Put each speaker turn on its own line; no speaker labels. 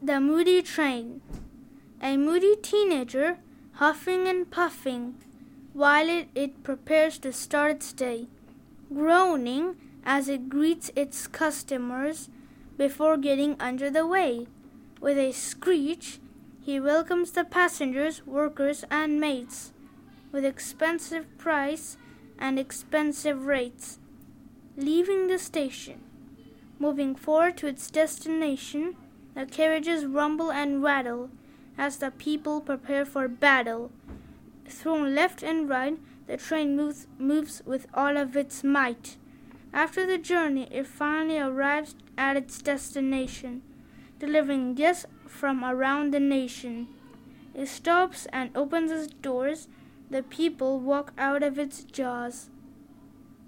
The Moody Train. A moody teenager, huffing and puffing, while it prepares to start its day, groaning as it greets its customers before getting under the way. With a screech, he welcomes the passengers, workers, and mates, with expensive price and expensive rates. Leaving the station, moving forward to its destination, the carriages rumble and rattle as the people prepare for battle. Thrown left and right, the train moves with all of its might. After the journey, it finally arrives at its destination, delivering guests from around the nation. It stops and opens its doors. The people walk out of its jaws.